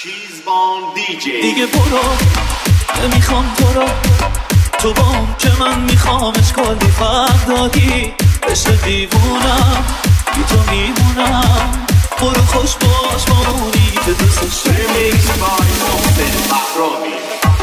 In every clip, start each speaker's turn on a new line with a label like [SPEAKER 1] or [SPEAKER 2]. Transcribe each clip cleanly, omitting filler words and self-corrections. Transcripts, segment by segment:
[SPEAKER 1] چیزبان دیجی
[SPEAKER 2] دیگه برو، نمیخوام تو رو، تو بام که من میخوامش کلی فرق دادی. عشق دیوونم بی تو میمونم، برو خوش باش با اونی که دوستش داری.
[SPEAKER 1] ریمیکس بای محسن بهرامی.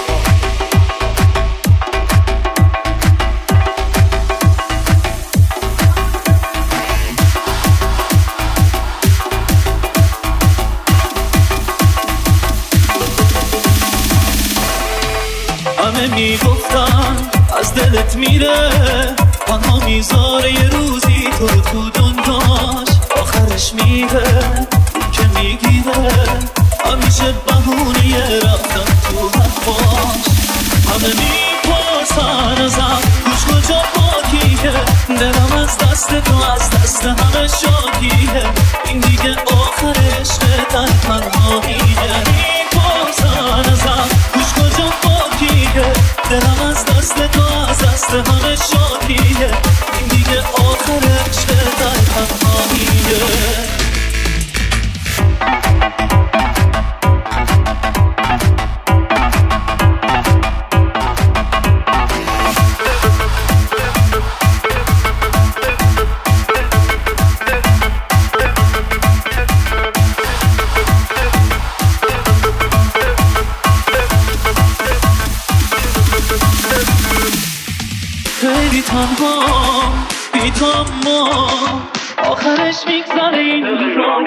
[SPEAKER 2] همه میگفتن از دلت میره، آنها میذاره یه روزی تو رو تو دنیاش، آخرش میره اون که میگیره همیشه بهونه رفتن تو حرفاش. همه میپرسن ازم گوش کجا پاکیه، دلم از دست تو از دست همه شاکیه، این دیگه آخر عشق در تنهاییه. میپرسن ازم گوش کجا پاکیه، دلم از دست تو از دست همه شاکیه، این دیگه آخر عشق در تنهاییه. خیلی تنها بی تو، اما آخرش میگذره این روزا.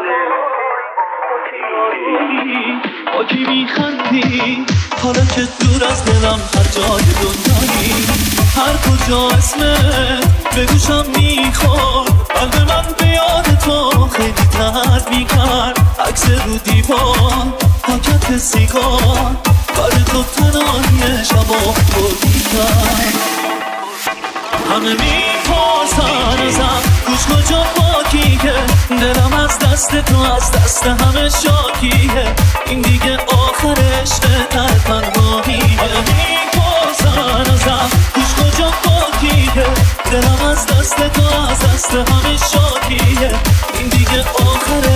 [SPEAKER 2] با کی میخندی حالا که دور از دلم هر جای دنیایی، هر کجا اسمت به گوشم میخورد، قلب من به یاد تو خیلی درد میکرد. عکس رو دیوار پاکت سیگار برای تو تنهایی شبا بردی کرد. همه میپرسن ازم گوش کجا پاکیه، دلم از دست تو از دست همه شاکیه، این دیگه آخر عشق در تنهاییه. میپرسن ازم گوش کجا پاکیه، دلم از دست تو از دست همه شاکیه، این دیگه آخر